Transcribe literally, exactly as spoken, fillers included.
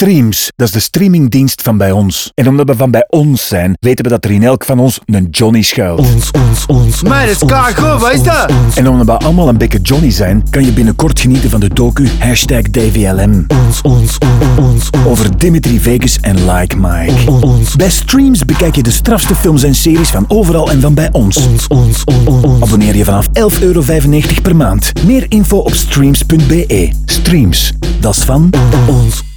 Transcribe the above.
Streams, dat is de streamingdienst van bij ons. En omdat we van bij ons zijn, weten we dat er in elk van ons een Johnny schuilt. Ons, ons, ons. Maar dat is kago, wat is dat? En omdat we allemaal een beetje Johnny zijn, kan je binnenkort genieten van de docu hashtag D V L M. Ons, ons, ons, ons. Over Dimitri Vegas en Like Mike. Ons. Bij Streams bekijk je de strafste films en series van overal en van bij ons. Ons, ons, ons, ons. Abonneer je vanaf elf euro vijfennegentig per maand. Meer info op streams punt be. Streams, dat is van Ons.